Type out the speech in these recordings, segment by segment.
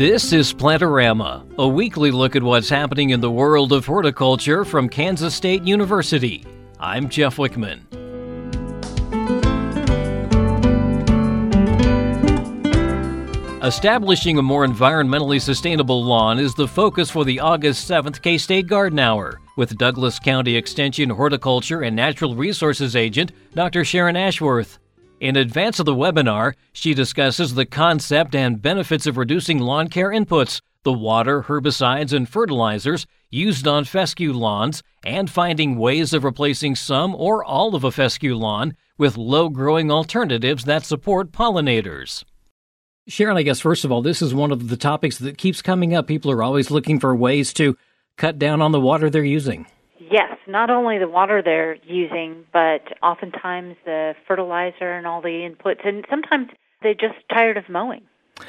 This is Plantorama, a weekly look at what's happening in the world of horticulture from Kansas State University. I'm Jeff Wickman. Establishing a more environmentally sustainable lawn is the focus for the August 7th K-State Garden Hour, with Douglas County Extension Horticulture and Natural Resources Agent Dr. Sharon Ashworth. In advance of the webinar, she discusses the concept and benefits of reducing lawn care inputs, the water, herbicides, and fertilizers used on fescue lawns, and finding ways of replacing some or all of a fescue lawn with low-growing alternatives that support pollinators. Sharon, I guess, first of all, this is one of the topics that keeps coming up. People are always looking for ways to cut down on the water they're using. Yes, not only the water they're using, but oftentimes the fertilizer and all the inputs. And sometimes they're just tired of mowing.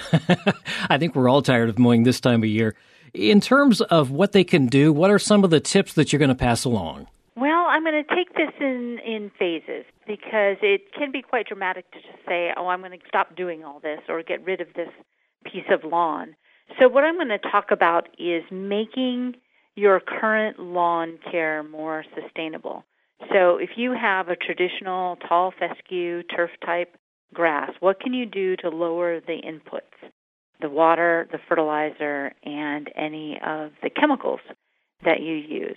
I think we're all tired of mowing this time of year. In terms of what they can do, what are some of the tips that you're going to pass along? Well, I'm going to take this in phases because it can be quite dramatic to just say, I'm going to stop doing all this or get rid of this piece of lawn. So what I'm going to talk about is making your current lawn care more sustainable. So if you have a traditional tall fescue turf-type grass, what can you do to lower the inputs, the water, the fertilizer, and any of the chemicals that you use?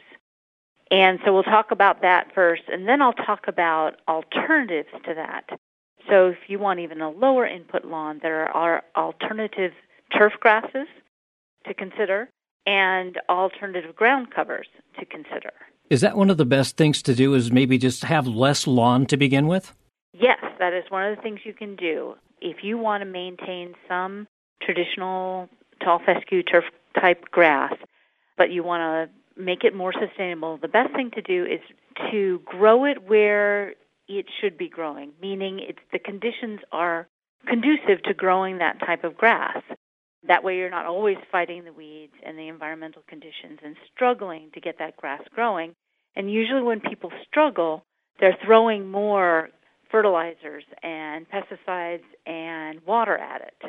And so we'll talk about that first, and then I'll talk about alternatives to that. So if you want even a lower input lawn, there are alternative turf grasses to consider and alternative ground covers to consider. Is that one of the best things to do, is maybe just have less lawn to begin with? Yes, that is one of the things you can do. If you want to maintain some traditional tall fescue turf-type grass, but you want to make it more sustainable, the best thing to do is to grow it where it should be growing, meaning the conditions are conducive to growing that type of grass. That way you're not always fighting the weeds and the environmental conditions and struggling to get that grass growing. And usually when people struggle, they're throwing more fertilizers and pesticides and water at it.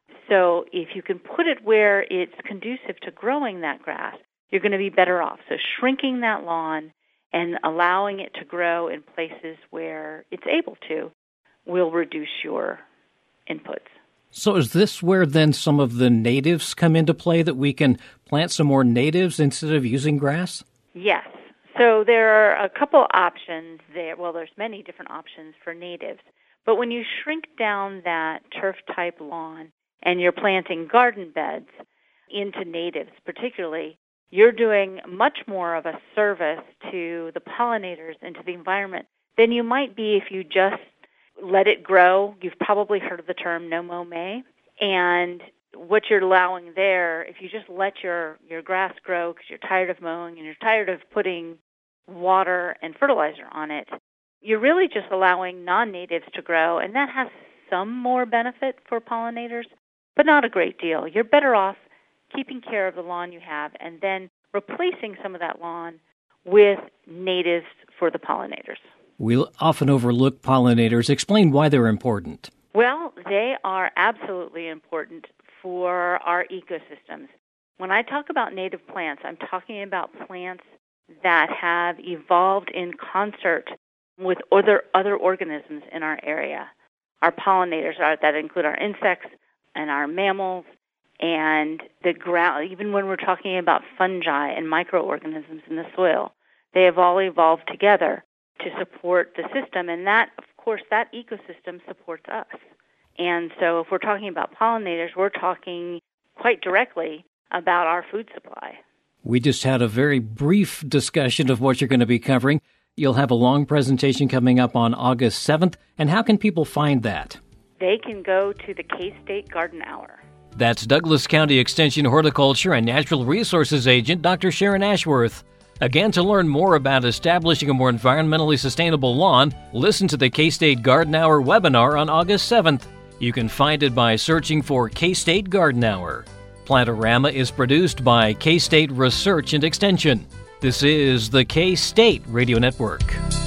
So if you can put it where it's conducive to growing that grass, you're going to be better off. So shrinking that lawn and allowing it to grow in places where it's able to will reduce your inputs. So is this where then some of the natives come into play, that we can plant some more natives instead of using grass? Yes. So there are a couple options there. Well, there's many different options for natives. But when you shrink down that turf-type lawn and you're planting garden beds into natives particularly, you're doing much more of a service to the pollinators and to the environment than you might be if you just let it grow. You've probably heard of the term no mow May. And what you're allowing there, if you just let your grass grow because you're tired of mowing and you're tired of putting water and fertilizer on it, you're really just allowing non-natives to grow, and that has some more benefit for pollinators, but not a great deal. You're better off keeping care of the lawn you have and then replacing some of that lawn with natives for the pollinators. We often overlook pollinators. Explain why they're important. Well, they are absolutely important for our ecosystems. When I talk about native plants, I'm talking about plants that have evolved in concert with other organisms in our area. Our pollinators that include our insects and our mammals and the ground. Even when we're talking about fungi and microorganisms in the soil, they have all evolved together to support the system, and that, of course, that ecosystem supports us. And so if we're talking about pollinators, we're talking quite directly about our food supply. We just had a very brief discussion of what you're going to be covering. You'll have a long presentation coming up on August 7th, and how can people find that? They can go to the K-State Garden Hour. That's Douglas County Extension Horticulture and Natural Resources Agent Dr. Sharon Ashworth. Again, to learn more about establishing a more environmentally sustainable lawn, listen to the K-State Garden Hour webinar on August 7th. You can find it by searching for K-State Garden Hour. Plantorama is produced by K-State Research and Extension. This is the K-State Radio Network.